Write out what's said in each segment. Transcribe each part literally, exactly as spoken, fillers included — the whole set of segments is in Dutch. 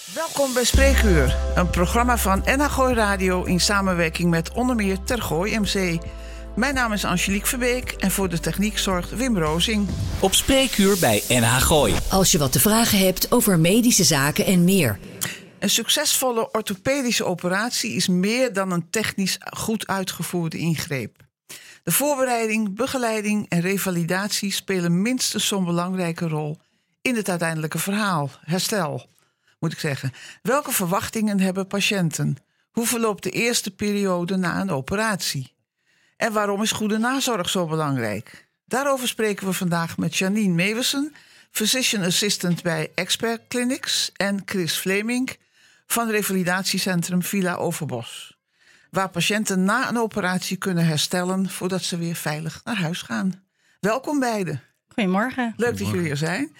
Welkom bij Spreekuur, een programma van N H Gooi Radio in samenwerking met onder meer Tergooi M C. Mijn naam is Angelique Verbeek en voor de techniek zorgt Wim Rozing. Op Spreekuur bij N H Gooi. Als je wat te vragen hebt over medische zaken en meer. Een succesvolle orthopedische operatie is meer dan een technisch goed uitgevoerde ingreep. De voorbereiding, begeleiding en revalidatie spelen minstens zo'n belangrijke rol in het uiteindelijke verhaal, herstel, moet ik zeggen. Welke verwachtingen hebben patiënten? Hoe verloopt de eerste periode na een operatie? En waarom is goede nazorg zo belangrijk? Daarover spreken we vandaag met Janine Meeuwissen, Physician Assistant bij Expert Clinics, en Chris Fleming van revalidatiecentrum Villa Overbos, waar patiënten na een operatie kunnen herstellen voordat ze weer veilig naar huis gaan. Welkom beiden. Goedemorgen. Leuk dat jullie er zijn.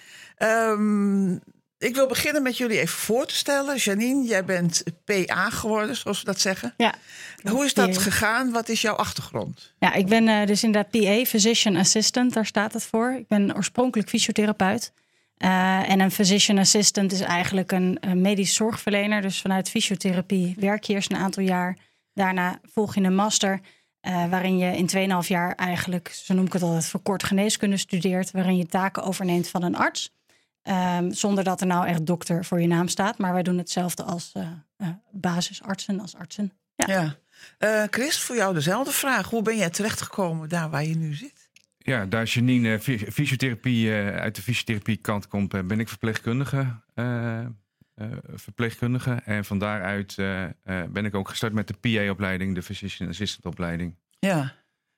Um, ik wil beginnen met jullie even voor te stellen. Janine, jij bent P A geworden, zoals we dat zeggen. Ja. Hoe is dat gegaan? Wat is jouw achtergrond? Ja, ik ben uh, dus inderdaad P A, Physician Assistant, daar staat het voor. Ik ben oorspronkelijk fysiotherapeut. Uh, en een Physician Assistant is eigenlijk een, een medisch zorgverlener. Dus vanuit fysiotherapie werk je eerst een aantal jaar. Daarna volg je een master, uh, waarin je in tweeënhalf jaar eigenlijk, zo noem ik het altijd, verkort geneeskunde studeert. Waarin je taken overneemt van een arts. Um, zonder dat er nou echt dokter voor je naam staat. Maar wij doen hetzelfde als uh, uh, basisartsen, als artsen. Ja. ja. Uh, Chris, voor jou dezelfde vraag. Hoe ben jij terechtgekomen daar waar je nu zit? Ja, daar Janine fysiotherapie uh, uit de fysiotherapie kant komt, uh, ben ik verpleegkundige. Uh, uh, verpleegkundige. En van daaruit uh, uh, ben ik ook gestart met de P A-opleiding, de Physician Assistant opleiding. Ja.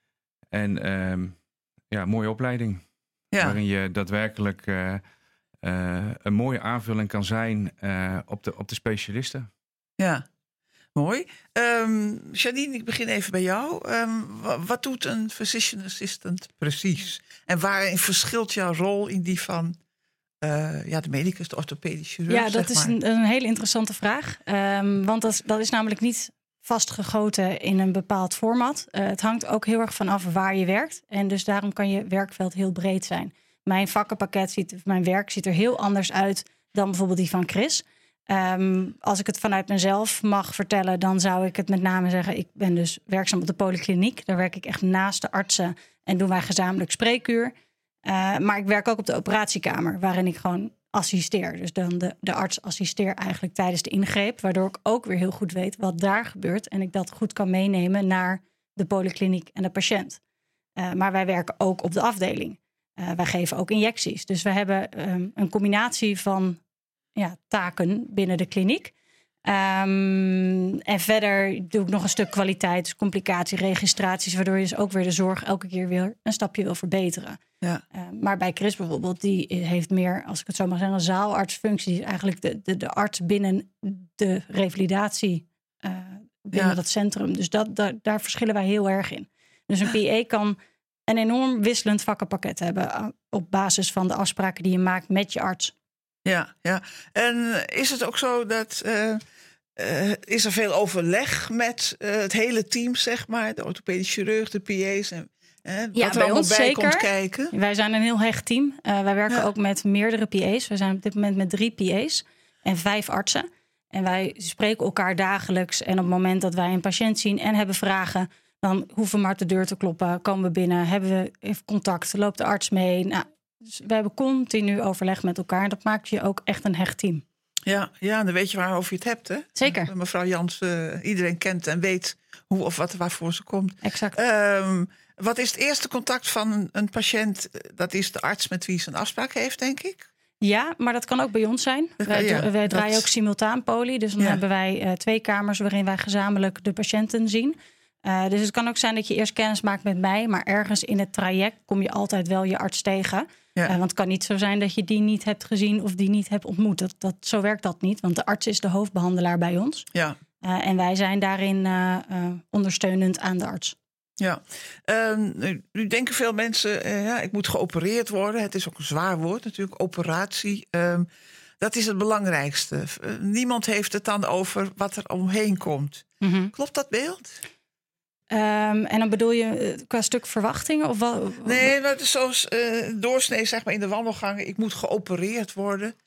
En um, ja, mooie opleiding. Ja. Waarin je daadwerkelijk uh, uh, een mooie aanvulling kan zijn uh, op, de, op de specialisten. Ja. Mooi. Um, Janine, ik begin even bij jou. Um, wat doet een physician assistant precies? En waarin verschilt jouw rol in die van uh, ja, de medicus, de orthopedische chirurg? Ja, dat zeg is maar. een, een hele interessante vraag. Um, want dat, dat is namelijk niet vastgegoten in een bepaald format. Uh, het hangt ook heel erg vanaf waar je werkt. En dus daarom kan je werkveld heel breed zijn. Mijn vakkenpakket ziet, mijn werk ziet er heel anders uit dan bijvoorbeeld die van Chris. Um, als ik het vanuit mezelf mag vertellen, dan zou ik het met name zeggen, ik ben dus werkzaam op de polykliniek. Daar werk ik echt naast de artsen en doen wij gezamenlijk spreekuur. Uh, maar ik werk ook op de operatiekamer, waarin ik gewoon assisteer. Dus dan de, de arts assisteert eigenlijk tijdens de ingreep, waardoor ik ook weer heel goed weet wat daar gebeurt en ik dat goed kan meenemen naar de polykliniek en de patiënt. Uh, maar wij werken ook op de afdeling. Uh, wij geven ook injecties. Dus we hebben um, een combinatie van Ja, taken binnen de kliniek. Um, en verder doe ik nog een stuk kwaliteit, dus complicatieregistraties, waardoor je dus ook weer de zorg elke keer weer een stapje wil verbeteren. Ja. Uh, maar bij Chris bijvoorbeeld, die heeft meer, als ik het zo mag zeggen, een zaalartsfunctie. Die is eigenlijk de, de, de arts binnen de revalidatie, uh, binnen ja. dat centrum. Dus dat, daar, daar verschillen wij heel erg in. Dus een P A kan een enorm wisselend vakkenpakket hebben op basis van de afspraken die je maakt met je arts. Ja, ja. En is het ook zo dat uh, uh, is er veel overleg met uh, het hele team, zeg maar, de orthopedische chirurg, de P A's en uh, wat ja, er bij allemaal ons bij zeker. komt kijken? Wij zijn een heel hecht team. Uh, wij werken ja. ook met meerdere P A's. We zijn op dit moment met drie P A's en vijf artsen. En wij spreken elkaar dagelijks. En op het moment dat wij een patiënt zien en hebben vragen, dan hoeven we maar op de deur te kloppen. Komen we binnen, hebben we even contact, loopt de arts mee. Nou, dus we hebben continu overleg met elkaar. En dat maakt je ook echt een hecht team. Ja, ja, dan weet je waarover je het hebt, hè? Zeker. Mevrouw Jans, uh, iedereen kent en weet hoe of wat waarvoor ze komt. Exact. Um, wat is het eerste contact van een, een patiënt? Dat is de arts met wie ze een afspraak heeft, denk ik. Ja, maar dat kan ook bij ons zijn. Wij, ja, wij draaien dat... ook simultaan poly. Dus dan ja. hebben wij uh, twee kamers waarin wij gezamenlijk de patiënten zien. Uh, dus het kan ook zijn dat je eerst kennis maakt met mij, maar ergens in het traject kom je altijd wel je arts tegen. Ja. Uh, want het kan niet zo zijn dat je die niet hebt gezien of die niet hebt ontmoet. Dat, dat, zo werkt dat niet, want de arts is de hoofdbehandelaar bij ons. Ja. Uh, en wij zijn daarin uh, uh, ondersteunend aan de arts. Ja, uh, nu, nu denken veel mensen, uh, ja, ik moet geopereerd worden. Het is ook een zwaar woord natuurlijk, operatie. Uh, dat is het belangrijkste. Uh, niemand heeft het dan over wat er omheen komt. Mm-hmm. Klopt dat beeld? Um, en dan bedoel je uh, qua stuk verwachtingen? Of wat? Nee, maar het is zoals uh, doorsnee zeg maar, in de wandelgangen. Ik moet geopereerd worden. Ja.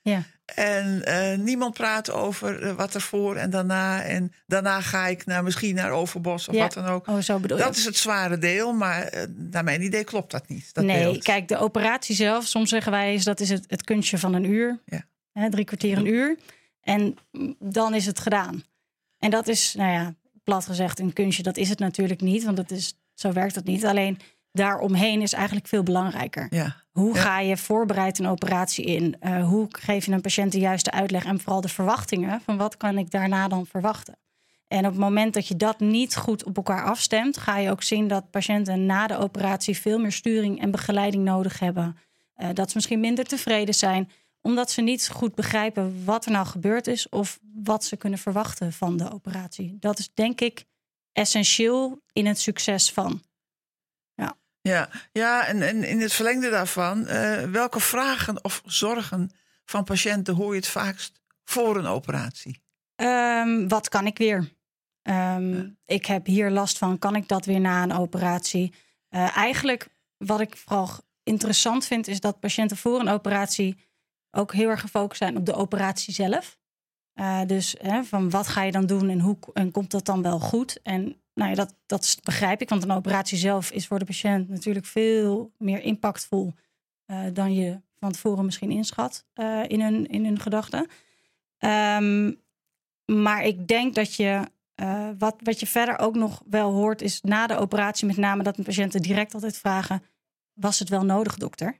En uh, niemand praat over uh, wat er voor en daarna. En daarna ga ik naar, misschien naar Overbos of ja. wat dan ook. Oh, zo bedoel dat je. is het zware deel, maar uh, naar mijn idee klopt dat niet. Dat nee, beeld. Kijk, de operatie zelf, soms zeggen wij, is dat is het, het kunstje van een uur. Ja. Hè, drie kwartier een uur. En dan is het gedaan. En dat is, nou ja, plat gezegd, een kunstje. Dat is het natuurlijk niet, want het is, zo werkt het niet. Alleen daaromheen is eigenlijk veel belangrijker. Ja. Hoe ja. ga je voorbereid een operatie in? Uh, hoe geef je een patiënt de juiste uitleg? En vooral de verwachtingen van wat kan ik daarna dan verwachten? En op het moment dat je dat niet goed op elkaar afstemt, ga je ook zien dat patiënten na de operatie veel meer sturing en begeleiding nodig hebben. Uh, dat ze misschien minder tevreden zijn, omdat ze niet goed begrijpen wat er nou gebeurd is of wat ze kunnen verwachten van de operatie. Dat is denk ik essentieel in het succes van. Ja, ja, ja en, en in het verlengde daarvan, uh, welke vragen of zorgen van patiënten hoor je het vaakst voor een operatie? Um, wat kan ik weer? Um, ja. Ik heb hier last van, kan ik dat weer na een operatie? Uh, eigenlijk wat ik vooral interessant vind, is dat patiënten voor een operatie ook heel erg gefocust zijn op de operatie zelf. Uh, dus hè, van wat ga je dan doen en hoe en komt dat dan wel goed? En nou ja, dat, dat begrijp ik, want een operatie zelf is voor de patiënt natuurlijk veel meer impactvol uh, dan je van tevoren misschien inschat uh, in hun, in hun gedachten. Um, maar ik denk dat je, uh, wat, wat je verder ook nog wel hoort, is na de operatie met name dat de patiënten direct altijd vragen, was het wel nodig, dokter?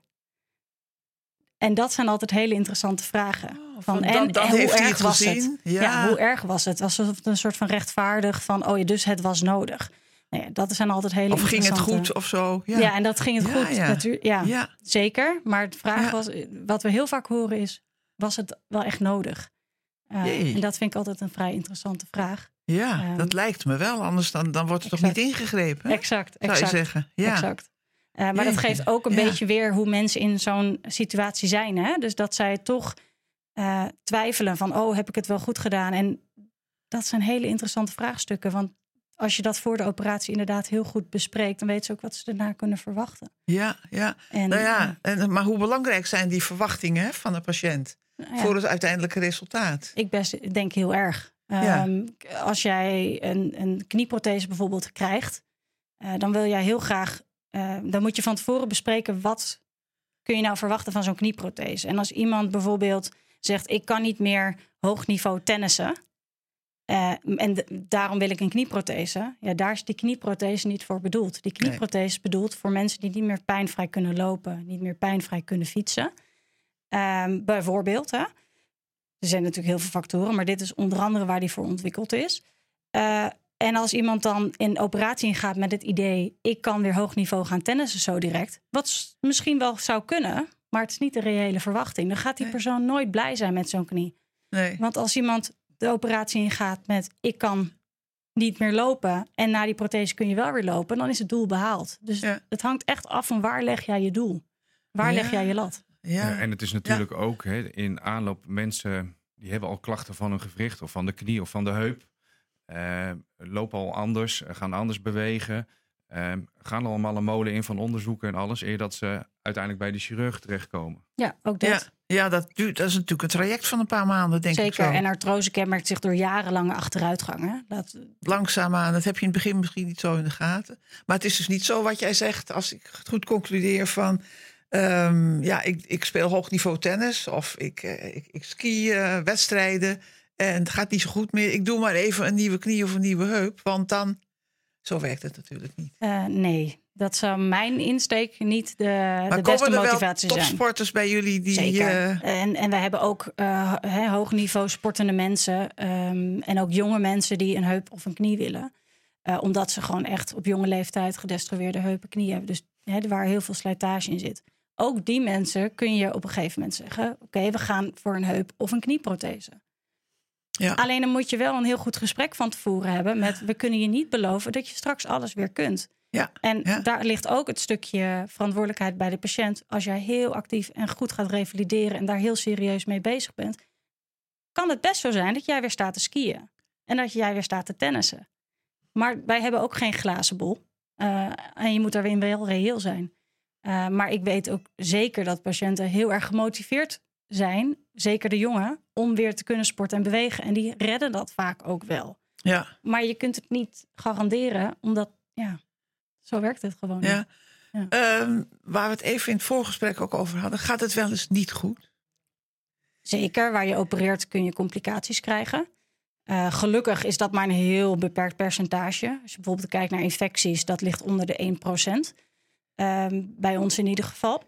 En dat zijn altijd hele interessante vragen. Oh, van, van, en, dan, dan en hoe heeft hij erg het was gezien. het? Ja. ja, hoe erg was het? Was het een soort van rechtvaardig van, oh ja, dus het was nodig. Nee, dat zijn altijd hele of interessante... ging het goed of zo? Ja, ja en dat ging het ja, goed. Ja. Natuurlijk, ja, ja, zeker. Maar de vraag ja. was, wat we heel vaak horen is, was het wel echt nodig? Uh, en dat vind ik altijd een vrij interessante vraag. Ja, um, dat lijkt me wel. Anders dan, dan wordt het exact. toch niet ingegrepen? Hè? Exact, zou exact. je zeggen. Ja. Exact. Uh, maar dat geeft ook een ja. beetje weer hoe mensen in zo'n situatie zijn. Hè? Dus dat zij toch uh, twijfelen van, oh, heb ik het wel goed gedaan? En dat zijn hele interessante vraagstukken. Want als je dat voor de operatie inderdaad heel goed bespreekt, dan weten ze ook wat ze daarna kunnen verwachten. Ja, ja. En, nou ja en, maar hoe belangrijk zijn die verwachtingen hè, van de patiënt ja. voor het uiteindelijke resultaat? Ik best denk heel erg. Ja. Um, als jij een, een knieprothese bijvoorbeeld krijgt, uh, dan wil jij heel graag, uh, dan moet je van tevoren bespreken wat kun je nou verwachten van zo'n knieprothese. En als iemand bijvoorbeeld zegt, ik kan niet meer hoog niveau tennissen, Uh, en de, daarom wil ik een knieprothese. Ja, daar is die knieprothese niet voor bedoeld. Die knieprothese is bedoeld voor mensen die niet meer pijnvrij kunnen lopen, niet meer pijnvrij kunnen fietsen. Um, bijvoorbeeld. Hè. Er zijn natuurlijk heel veel factoren, maar dit is onder andere waar die voor ontwikkeld is. Uh, en als iemand dan in operatie ingaat met het idee, ik kan weer hoog niveau gaan tennissen zo direct, wat misschien wel zou kunnen, maar het is niet de reële verwachting. Dan gaat die nee. persoon nooit blij zijn met zo'n knie. Nee. Want als iemand de operatie ingaat met ik kan niet meer lopen en na die prothese kun je wel weer lopen, dan is het doel behaald. Dus ja. het hangt echt af van waar leg jij je doel? Waar ja. leg jij je lat? Ja. Ja, en het is natuurlijk ja. ook hè, in aanloop mensen die hebben al klachten van een gewricht of van de knie of van de heup. Uh, lopen al anders, gaan anders bewegen. Uh, gaan allemaal een molen in van onderzoeken en alles, eer dat ze uiteindelijk bij de chirurg terechtkomen. Ja, ook dat. Ja. Ja, dat, duurt, dat is natuurlijk een traject van een paar maanden, denk Zeker. ik zo. Zeker, en artrose kenmerkt zich door jarenlange achteruitgang. Hè? Dat... Langzaamaan, dat heb je in het begin misschien niet zo in de gaten. Maar het is dus niet zo wat jij zegt, als ik het goed concludeer van, Um, ja, ik, ik speel hoog niveau tennis of ik, uh, ik, ik ski uh, wedstrijden en het gaat niet zo goed meer. Ik doe maar even een nieuwe knie of een nieuwe heup, want dan, zo werkt het natuurlijk niet. Uh, nee. Dat zou mijn insteek niet de, maar de beste motivatie zijn. Maar komen er wel topsporters bij jullie die... Zeker. Uh... En, en we hebben ook uh, he, hoog niveau sportende mensen. Um, en ook jonge mensen die een heup of een knie willen. Uh, omdat ze gewoon echt op jonge leeftijd gedestrueerde heupen, knieën hebben. Dus he, waar heel veel slijtage in zit. Ook die mensen kun je op een gegeven moment zeggen, oké, okay, we gaan voor een heup of een knieprothese. Ja. Alleen dan moet je wel een heel goed gesprek van tevoren hebben met, we kunnen je niet beloven dat je straks alles weer kunt. Ja, en ja. daar ligt ook het stukje verantwoordelijkheid bij de patiënt. Als jij heel actief en goed gaat revalideren en daar heel serieus mee bezig bent, kan het best zo zijn dat jij weer staat te skiën. En dat jij weer staat te tennissen. Maar wij hebben ook geen glazen bol. Uh, en je moet daarin wel reëel zijn. Uh, maar ik weet ook zeker dat patiënten heel erg gemotiveerd zijn, zeker de jongen, om weer te kunnen sporten en bewegen. En die redden dat vaak ook wel. Ja. Maar je kunt het niet garanderen, omdat, ja, zo werkt het gewoon Ja. niet. Ja. Um, waar we het even in het voorgesprek ook over hadden, gaat het wel eens niet goed? Zeker, waar je opereert kun je complicaties krijgen. Uh, gelukkig is dat maar een heel beperkt percentage. Als je bijvoorbeeld kijkt naar infecties, dat ligt onder de één procent. Um, bij ons in ieder geval.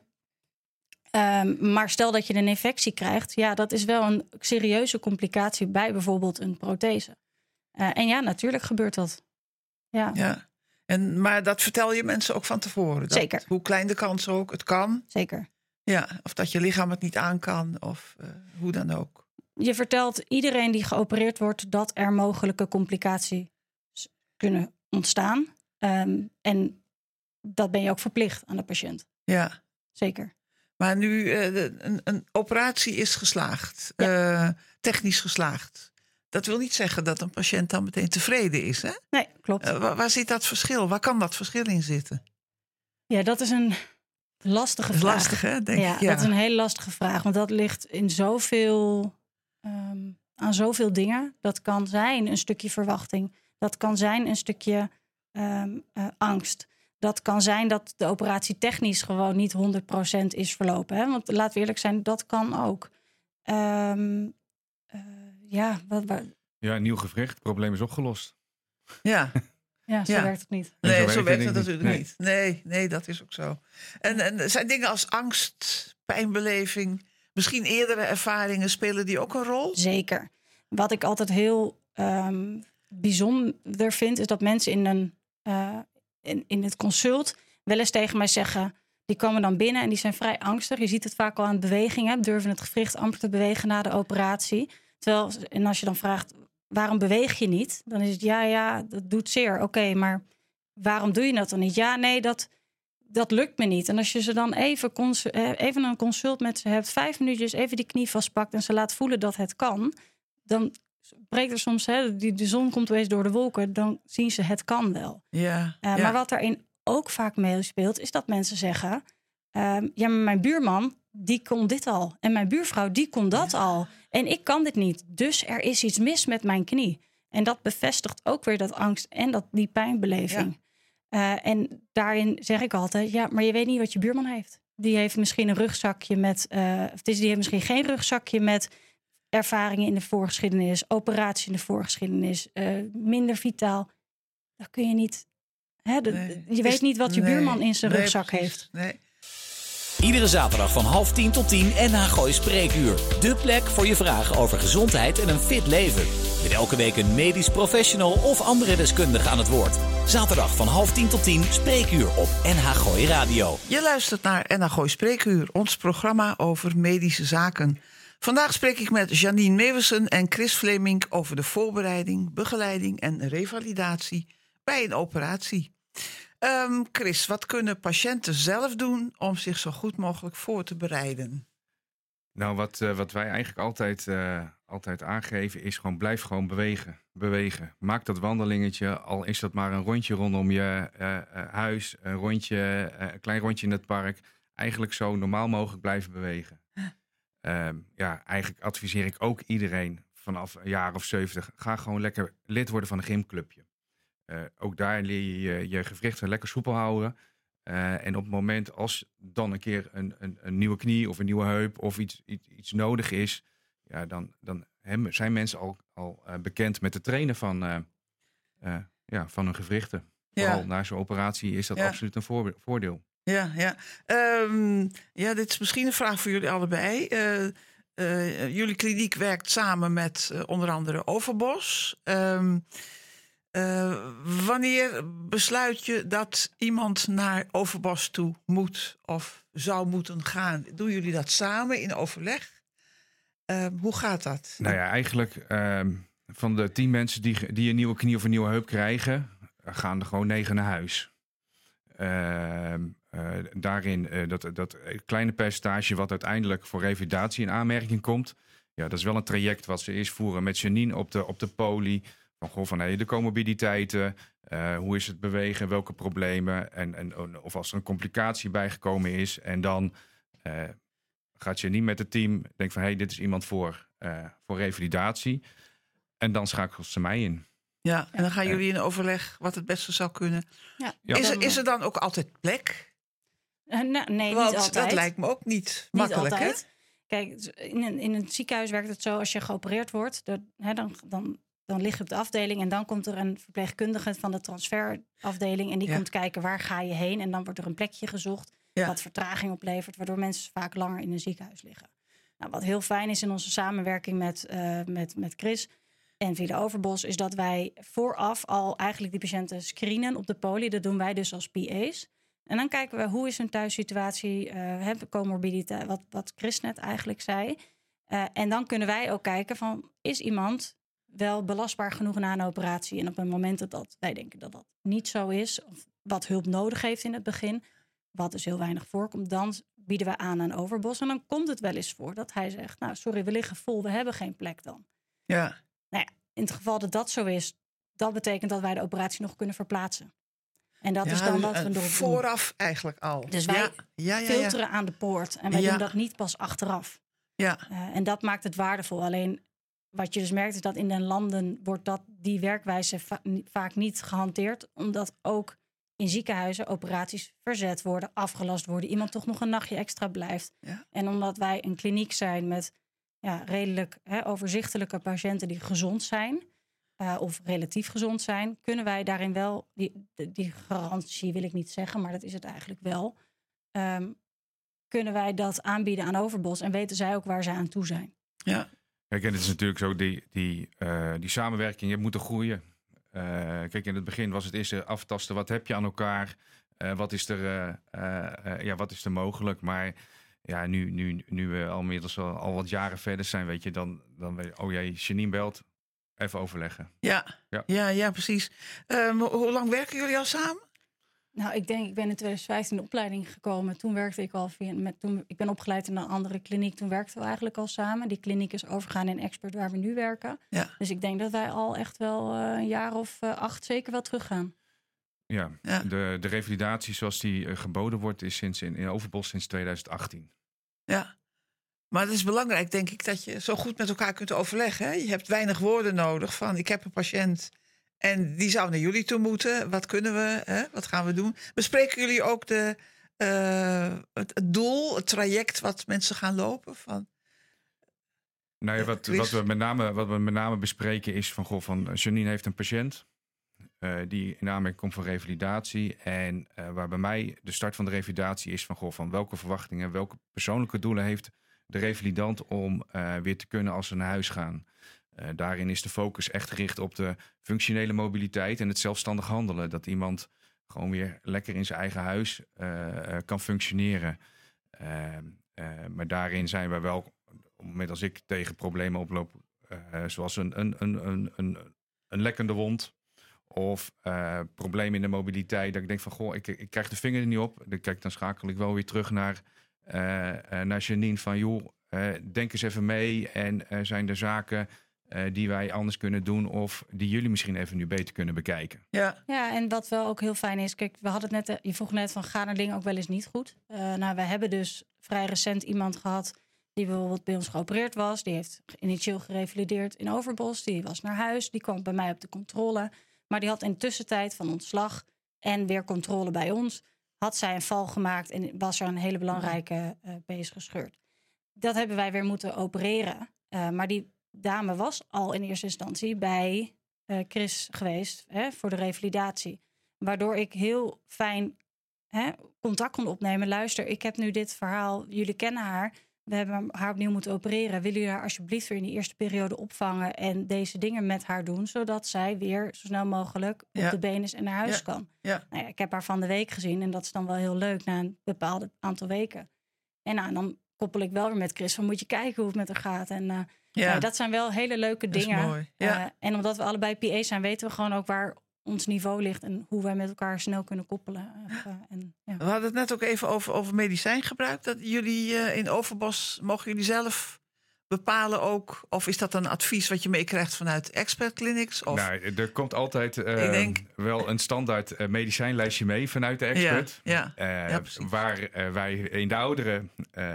Um, maar stel dat je een infectie krijgt, ja, dat is wel een serieuze complicatie bij bijvoorbeeld een prothese. Uh, en ja, natuurlijk gebeurt dat. Ja. Ja. En, maar dat vertel je mensen ook van tevoren? Dat, Zeker. Hoe klein de kans ook, het kan. Zeker. Ja, of dat je lichaam het niet aan kan, of uh, hoe dan ook. Je vertelt iedereen die geopereerd wordt dat er mogelijke complicaties kunnen ontstaan. Um, en dat ben je ook verplicht aan de patiënt. Ja. Zeker. Maar nu uh, een, een operatie is geslaagd, ja. uh, technisch geslaagd. Dat wil niet zeggen dat een patiënt dan meteen tevreden is, hè? Nee, klopt. Uh, waar, waar zit dat verschil? Waar kan dat verschil in zitten? Ja, dat is een lastige dat is vraag. Lastig, hè? Denk ja, ik, ja, dat is een hele lastige vraag. Want dat ligt in zoveel, um, aan zoveel dingen. Dat kan zijn een stukje verwachting. Dat kan zijn een stukje um, uh, angst. Dat kan zijn dat de operatie technisch gewoon niet honderd procent is verlopen. Hè? Want laten we eerlijk zijn, dat kan ook. Um, uh, ja, wat, wat... ja, een nieuw gewricht. Het probleem is opgelost. Ja. Ja, zo ja. werkt het niet. Nee, zo zo werkt werkt het het niet. natuurlijk Nee. niet. Nee, nee, dat is ook zo. En, en er zijn dingen als angst, pijnbeleving, misschien eerdere ervaringen, spelen die ook een rol? Zeker. Wat ik altijd heel um, bijzonder vind, is dat mensen in, een, uh, in, in het consult wel eens tegen mij zeggen, die komen dan binnen en die zijn vrij angstig. Je ziet het vaak al aan bewegingen, durven het gewricht amper te bewegen na de operatie. Terwijl, en als je dan vraagt, waarom beweeg je niet? Dan is het, ja, ja, dat doet zeer. Oké, okay, maar waarom doe je dat dan niet? Ja, nee, dat, dat lukt me niet. En als je ze dan even, cons- even een consult met ze hebt, vijf minuutjes even die knie vastpakt en ze laat voelen dat het kan, dan breekt er soms, hè, die, de zon komt opeens door de wolken, dan zien ze het kan wel. Ja, uh, ja. Maar wat daarin ook vaak meespeelt, is dat mensen zeggen, uh, ja, maar mijn buurman, die kon dit al. En mijn buurvrouw, die kon dat ja. al. En ik kan dit niet. Dus er is iets mis met mijn knie. En dat bevestigt ook weer dat angst en dat, die pijnbeleving. Ja. Uh, en daarin zeg ik altijd, ja, maar je weet niet wat je buurman heeft. Die heeft misschien een rugzakje met, uh, of die heeft misschien geen rugzakje met ervaringen in de voorgeschiedenis, operatie in de voorgeschiedenis, uh, minder vitaal. Dat kun je niet. Hè, de, nee. Je weet is, niet wat je nee, buurman in zijn nee, rugzak precies. heeft. Nee. Iedere zaterdag van half tien tot tien N H Gooi Spreekuur. De plek voor je vragen over gezondheid en een fit leven. Met elke week een medisch professional of andere deskundige aan het woord. Zaterdag van half tien tot tien Spreekuur op N H Gooi Radio. Je luistert naar N H Gooi Spreekuur, ons programma over medische zaken. Vandaag spreek ik met Janine Meeuwissen en Chris Fleming over de voorbereiding, begeleiding en revalidatie bij een operatie. Um, Chris, wat kunnen patiënten zelf doen om zich zo goed mogelijk voor te bereiden? Nou, wat, uh, wat wij eigenlijk altijd, uh, altijd aangeven is gewoon blijf gewoon bewegen. bewegen. Maak dat wandelingetje, al is dat maar een rondje rondom je uh, uh, huis, een, rondje, uh, een klein rondje in het park. Eigenlijk zo normaal mogelijk blijven bewegen. Huh. Um, ja, eigenlijk adviseer ik ook iedereen vanaf een jaar of zeventig, ga gewoon lekker lid worden van een gymclubje. Uh, ook daar leer je je, je gewrichten lekker soepel houden. Uh, en op het moment als dan een keer een, een, een nieuwe knie of een nieuwe heup of iets, iets, iets nodig is, ja, dan, dan zijn mensen al, al uh, bekend met het trainen van, uh, uh, ja, van hun gewrichten. Ja. Vooral na zo'n operatie is dat ja. absoluut een voor, voordeel. Ja, ja. Um, ja, dit is misschien een vraag voor jullie allebei. Uh, uh, jullie kliniek werkt samen met uh, onder andere Overbos. Um, Uh, wanneer besluit je dat iemand naar Overbos toe moet of zou moeten gaan? Doen jullie dat samen in overleg? Uh, hoe gaat dat? Nou ja, eigenlijk uh, van de tien mensen die, die een nieuwe knie of een nieuwe heup krijgen, gaan er gewoon negen naar huis. Uh, uh, daarin uh, dat, dat kleine percentage wat uiteindelijk voor revalidatie in aanmerking komt. Ja, dat is wel een traject wat ze eerst voeren met Janine op de, op de poli. Van, goh, van hey, de comorbiditeiten, uh, hoe is het bewegen, welke problemen en, en of als er een complicatie bijgekomen is. En dan uh, gaat je niet met het team denken van... hé, hey, dit is iemand voor, uh, voor revalidatie. En dan schakelt ze mij in. Ja, en dan gaan jullie in overleg wat het beste zou kunnen. Ja. Ja. Is, er, is er dan ook altijd plek? Uh, nou, nee, Want niet altijd. dat lijkt me ook niet Niet makkelijk, altijd. hè? Kijk, in een, in een ziekenhuis werkt het zo... als je geopereerd wordt, dat, hè, dan, dan, dan lig je op de afdeling... en dan komt er een verpleegkundige van de transferafdeling... en die Ja. komt kijken, waar ga je heen? En dan wordt er een plekje gezocht... Ja. wat vertraging oplevert... waardoor mensen vaak langer in een ziekenhuis liggen. Nou, wat heel fijn is in onze samenwerking met, uh, met, met Chris... en Vida Overbos, is dat wij vooraf al eigenlijk die patiënten screenen op de poli. Dat doen wij dus als P A's. En dan kijken we, hoe is hun thuissituatie, uh, hebben comorbiditeit, wat, wat Chris net eigenlijk zei. Uh, en dan kunnen wij ook kijken van, is iemand wel belastbaar genoeg na een operatie? En op het moment dat, dat wij denken dat dat niet zo is, of wat hulp nodig heeft in het begin, wat dus heel weinig voorkomt, dan bieden we aan aan Overbos. En dan komt het wel eens voor dat hij zegt, nou sorry, we liggen vol, we hebben geen plek dan. Ja. Nou ja, in het geval dat dat zo is, dat betekent dat wij de operatie nog kunnen verplaatsen. En dat ja, is dan wat we erop doen. Vooraf eigenlijk al. Dus wij ja. Ja, ja, filteren ja. aan de poort. En wij Ja. doen dat niet pas achteraf. Ja. Uh, en dat maakt het waardevol. Alleen wat je dus merkt is dat in de landen wordt dat, die werkwijze va- vaak niet gehanteerd. Omdat ook in ziekenhuizen operaties verzet worden, afgelast worden. Iemand toch nog een nachtje extra blijft. Ja. En omdat wij een kliniek zijn met ja, redelijk hè, overzichtelijke patiënten die gezond zijn... Uh, of relatief gezond zijn, kunnen wij daarin wel... die, die garantie wil ik niet zeggen, maar dat is het eigenlijk wel... Um, kunnen wij dat aanbieden aan Overbos... en weten zij ook waar zij aan toe zijn. Ja. Kijk, en het is natuurlijk zo, die, die, uh, die samenwerking, je moet er groeien. Uh, kijk, in het begin was het eerst aftasten, wat heb je aan elkaar? Uh, wat, is er, uh, uh, uh, ja, wat is er mogelijk? Maar ja, nu, nu, nu we al inmiddels al, al wat jaren verder zijn, weet je, dan, dan weet je, oh jee, Janine belt... Even overleggen. Ja, ja. ja, ja precies. Um, hoe lang werken jullie al samen? Nou, ik denk, ik ben in twintig vijftien in de opleiding gekomen. Toen werkte ik al via, met, toen, ik ben opgeleid in een andere kliniek. Toen werkten we eigenlijk al samen. Die kliniek is overgegaan in Expert, waar we nu werken. Ja. Dus ik denk dat wij al echt wel uh, een jaar of uh, acht zeker wel teruggaan. Ja, ja. De, de revalidatie zoals die uh, geboden wordt, is sinds in, in Overbos sinds twintig achttien. Ja. Maar het is belangrijk, denk ik, dat je zo goed met elkaar kunt overleggen. Hè? Je hebt weinig woorden nodig van, ik heb een patiënt en die zou naar jullie toe moeten. Wat kunnen we, hè? Wat gaan we doen? Bespreken jullie ook de, uh, het, het doel, het traject wat mensen gaan lopen? Van, nou ja, wat, wat, we met name, wat we met name bespreken is van, goh, van Janine heeft een patiënt uh, die in aanmerking komt voor revalidatie. En uh, waar bij mij de start van de revalidatie is van, goh, van welke verwachtingen, welke persoonlijke doelen heeft de revalidant om uh, weer te kunnen als ze naar huis gaan. Uh, daarin is de focus echt gericht op de functionele mobiliteit en het zelfstandig handelen. Dat iemand gewoon weer lekker in zijn eigen huis uh, kan functioneren. Uh, uh, maar daarin zijn wij wel, op het moment als ik tegen problemen oploop, uh, zoals een, een, een, een, een, een lekkende wond of uh, problemen in de mobiliteit, dat ik denk van, goh, ik, ik krijg de vinger er niet op. Dan, kijk, dan schakel ik wel weer terug naar Uh, uh, naar Janine van, joh, uh, denk eens even mee. En uh, zijn er zaken uh, die wij anders kunnen doen of die jullie misschien even nu beter kunnen bekijken? Ja, ja, en wat wel ook heel fijn is, kijk, we hadden het net, je vroeg net van, gaan er dingen ook wel eens niet goed? Uh, nou, we hebben dus vrij recent iemand gehad die bijvoorbeeld bij ons geopereerd was. Die heeft initieel gerevalideerd in Overbos. Die was naar huis, die kwam bij mij op de controle. Maar die had in de tussentijd van ontslag en weer controle bij ons, had zij een val gemaakt en was er een hele belangrijke uh, pees gescheurd. Dat hebben wij weer moeten opereren. Uh, maar die dame was al in eerste instantie bij uh, Chris geweest hè, voor de revalidatie. Waardoor ik heel fijn hè, contact kon opnemen. Luister, ik heb nu dit verhaal, jullie kennen haar. We hebben haar opnieuw moeten opereren. Willen jullie haar alsjeblieft weer in die eerste periode opvangen en deze dingen met haar doen, zodat zij weer zo snel mogelijk op ja. de benen is en naar huis ja. kan. Ja. Nou ja, ik heb haar van de week gezien en dat is dan wel heel leuk na een bepaald aantal weken. En nou, dan koppel ik wel weer met Chris van, moet je kijken hoe het met haar gaat. En uh, ja. nou, dat zijn wel hele leuke dat dingen. Is mooi. Ja. Uh, en omdat we allebei P A's zijn, weten we gewoon ook waar ons niveau ligt en hoe wij met elkaar snel kunnen koppelen. Uh, en, ja. We hadden het net ook even over, over medicijngebruik. Dat jullie uh, in Overbos, mogen jullie zelf bepalen ook, of is dat een advies wat je meekrijgt vanuit expert clinics? Of? Nou, er komt altijd uh, denk... wel een standaard uh, medicijnlijstje mee vanuit de expert. Ja, ja, uh, ja, waar uh, wij in de oudere uh,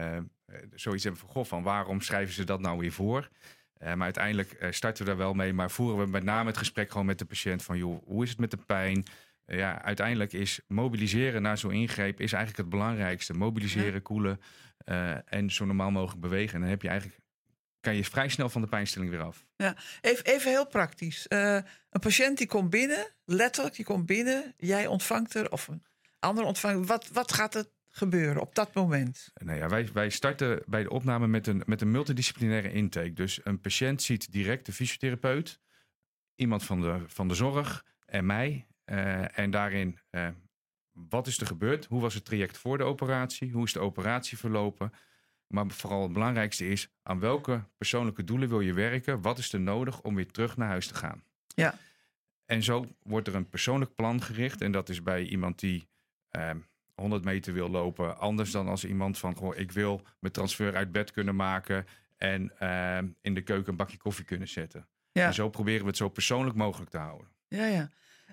zoiets hebben van, goh, van waarom schrijven ze dat nou weer voor? Uh, maar uiteindelijk uh, starten we daar wel mee. Maar voeren we met name het gesprek gewoon met de patiënt van, joh, hoe is het met de pijn? Uh, ja, uiteindelijk is mobiliseren na zo'n ingreep is eigenlijk het belangrijkste. Mobiliseren, ja. koelen uh, en zo normaal mogelijk bewegen. En dan heb je eigenlijk, kan je vrij snel van de pijnstilling weer af. Ja, even, even heel praktisch. Uh, een patiënt die komt binnen, letterlijk, die komt binnen. Jij ontvangt er, of een ander ontvangt. Wat, wat gaat er gebeuren op dat moment? Nou ja, wij, wij starten bij de opname met een, met een multidisciplinaire intake. Dus een patiënt ziet direct de fysiotherapeut, iemand van de, van de zorg en mij. Uh, en daarin, uh, wat is er gebeurd? Hoe was het traject voor de operatie? Hoe is de operatie verlopen? Maar vooral het belangrijkste is, aan welke persoonlijke doelen wil je werken? Wat is er nodig om weer terug naar huis te gaan? Ja. En zo wordt er een persoonlijk plan gericht. En dat is bij iemand die uh, honderd meter wil lopen. Anders dan als iemand van, goh, ik wil mijn transfer uit bed kunnen maken. En uh, in de keuken een bakje koffie kunnen zetten. Ja. En zo proberen we het zo persoonlijk mogelijk te houden. Ja, ja.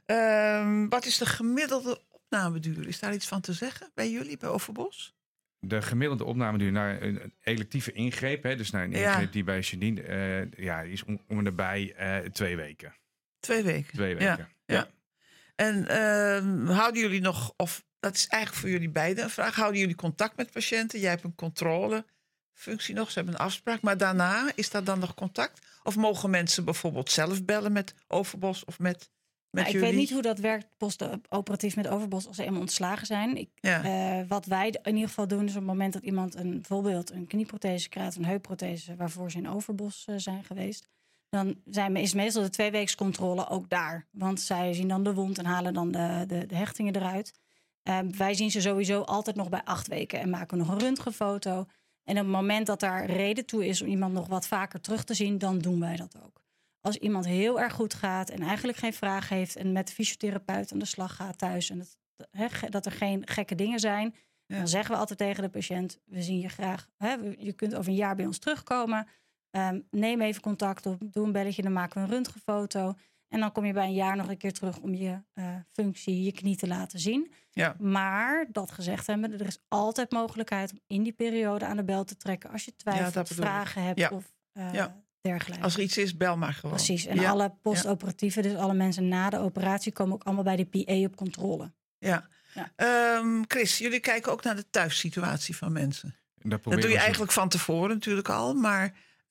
Um, wat is de gemiddelde opnameduur? Is daar iets van te zeggen bij jullie, bij Overbos? De gemiddelde opnameduur naar een electieve ingreep, hè, dus naar een ingreep ja. die bij Janine, uh, ja, is om, om en nabij uh, twee weken. Twee weken? Twee weken, ja. ja. ja. En uh, houden jullie nog, of dat is eigenlijk voor jullie beiden een vraag, houden jullie contact met patiënten? Jij hebt een controlefunctie nog, ze hebben een afspraak, maar daarna is daar dan nog contact? Of mogen mensen bijvoorbeeld zelf bellen met Overbos of met... Nou, ik weet niet hoe dat werkt postoperatief met Overbos als ze eenmaal ontslagen zijn. Ik, ja. uh, wat wij in ieder geval doen is op het moment dat iemand een, bijvoorbeeld een knieprothese krijgt, een heupprothese waarvoor ze in Overbos uh, zijn geweest. Dan zijn, is meestal de tweeweekscontrole ook daar. Want zij zien dan de wond en halen dan de, de, de hechtingen eruit. Uh, wij zien ze sowieso altijd nog bij acht weken en maken nog een röntgenfoto. En op het moment dat daar reden toe is om iemand nog wat vaker terug te zien, dan doen wij dat ook. Als iemand heel erg goed gaat en eigenlijk geen vraag heeft en met de fysiotherapeut aan de slag gaat thuis en dat, he, dat er geen gekke dingen zijn, ja. dan zeggen we altijd tegen de patiënt, we zien je graag, he, je kunt over een jaar bij ons terugkomen, um, neem even contact op, doe een belletje, dan maken we een röntgenfoto en dan kom je bij een jaar nog een keer terug om je uh, functie, je knie te laten zien. Ja. Maar dat gezegd hebben, er is altijd mogelijkheid om in die periode aan de bel te trekken als je twijfelt, ja, vragen hebt ja. of uh, ja. dergelijke. Als er iets is, bel maar gewoon. Precies. En ja. alle postoperatieve, dus alle mensen na de operatie, komen ook allemaal bij de P A op controle. Ja. ja. Um, Chris, jullie kijken ook naar de thuissituatie van mensen. Dat, dat doe je eigenlijk van tevoren natuurlijk al. Maar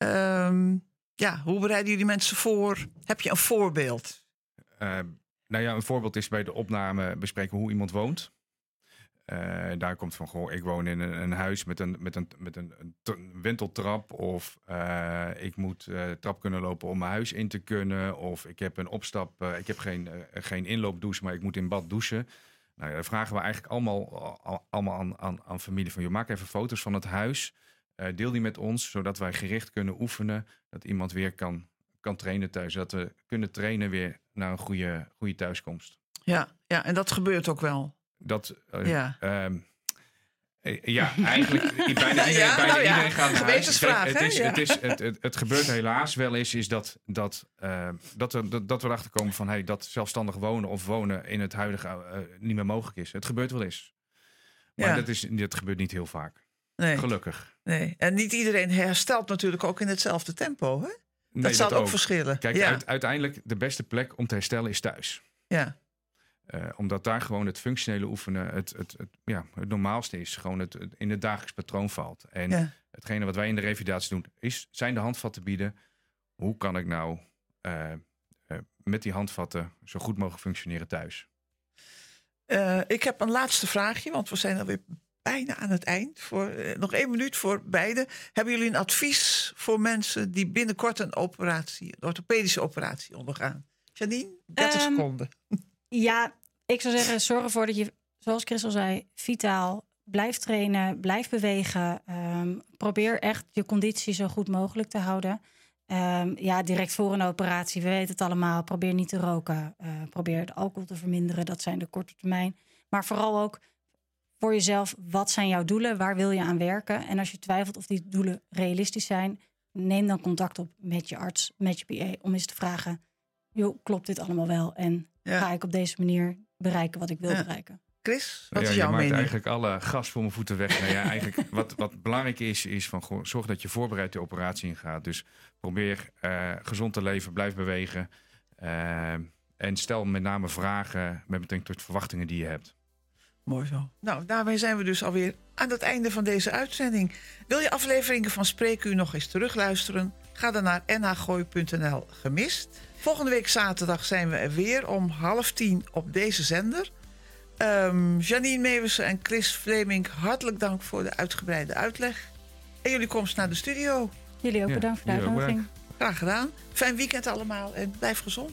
um, ja, hoe bereiden jullie mensen voor? Heb je een voorbeeld? Uh, nou ja, een voorbeeld is bij de opname bespreken hoe iemand woont. Uh, daar komt van, goh, ik woon in een, een huis met een, met een, met een, een, t- een wenteltrap. Of uh, ik moet uh, trap kunnen lopen om mijn huis in te kunnen. Of ik heb een opstap, uh, ik heb geen, uh, geen inloopdouche, maar ik moet in bad douchen. Nou, daar vragen we eigenlijk allemaal, al, allemaal aan, aan, aan familie van, joh, maak even foto's van het huis. Uh, deel die met ons, zodat wij gericht kunnen oefenen. Dat iemand weer kan, kan trainen thuis. Dat we kunnen trainen weer naar een goede, goede thuiskomst. Ja, ja, en dat gebeurt ook wel. Dat, uh, ja. Um, ja, eigenlijk bijna, iedereen, ja, bijna nou ja, iedereen gaat naar huis. Gewetensvraag, het, is, ja. het, is, het, het, het gebeurt helaas wel eens, is dat, dat, uh, dat, we, dat, dat we erachter komen van hey, dat zelfstandig wonen of wonen in het huidige uh, niet meer mogelijk is. Het gebeurt wel eens. Maar ja. dat, is, dat gebeurt niet heel vaak. Nee. Gelukkig. Nee. En niet iedereen herstelt natuurlijk ook in hetzelfde tempo. Hè? Dat nee, zal dat ook ook verschillen. Kijk, ja. uit, uiteindelijk de beste plek om te herstellen is thuis. Ja. Uh, omdat daar gewoon het functionele oefenen het, het, het, ja, het normaalste is. Gewoon het, het in het dagelijks patroon valt. En ja. hetgene wat wij in de revalidatie doen, is, zijn de handvatten bieden. Hoe kan ik nou uh, uh, met die handvatten zo goed mogelijk functioneren thuis? Uh, ik heb een laatste vraagje, want we zijn alweer bijna aan het eind. Voor, uh, nog één minuut voor beide. Hebben jullie een advies voor mensen die binnenkort een operatie, een orthopedische operatie ondergaan? Janine, dertig um, seconden. Ja, ik zou zeggen, zorg ervoor dat je, zoals Chris al zei, vitaal blijft trainen, blijf bewegen. Um, probeer echt je conditie zo goed mogelijk te houden. Um, ja, direct voor een operatie, we weten het allemaal. Probeer niet te roken. Uh, probeer het alcohol te verminderen. Dat zijn de korte termijn. Maar vooral ook voor jezelf, wat zijn jouw doelen? Waar wil je aan werken? En als je twijfelt of die doelen realistisch zijn, neem dan contact op met je arts, met je P A, om eens te vragen, joh, klopt dit allemaal wel? En ja. ga ik op deze manier bereiken wat ik wil ja. bereiken? Chris, wat Ja, is je jouw maakt mening? eigenlijk alle gas voor mijn voeten weg. Nou ja, eigenlijk wat, wat belangrijk is, is van goh, zorg dat je voorbereid de operatie ingaat. Dus probeer uh, gezond te leven, blijf bewegen. Uh, en stel met name vragen met betrekking tot verwachtingen die je hebt. Mooi zo. Nou, daarmee zijn we dus alweer aan het einde van deze uitzending. Wil je afleveringen van Spreekuur nog eens terugluisteren? Ga dan naar n h gooi punt n l gemist. Volgende week zaterdag zijn we er weer om half tien op deze zender. Um, Janine Meeuwissen en Chris Fleming, hartelijk dank voor de uitgebreide uitleg. En jullie komst naar de studio. Jullie ook Ja, bedankt voor de jullie ook uitnodiging. Graag gedaan. Fijn weekend allemaal en blijf gezond.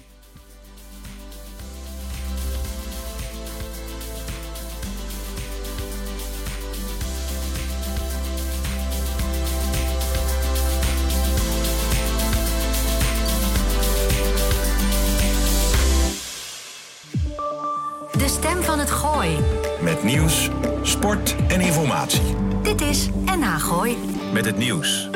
De stem van het Gooi. Met nieuws, sport en informatie. Dit is N H Gooi. Met het nieuws.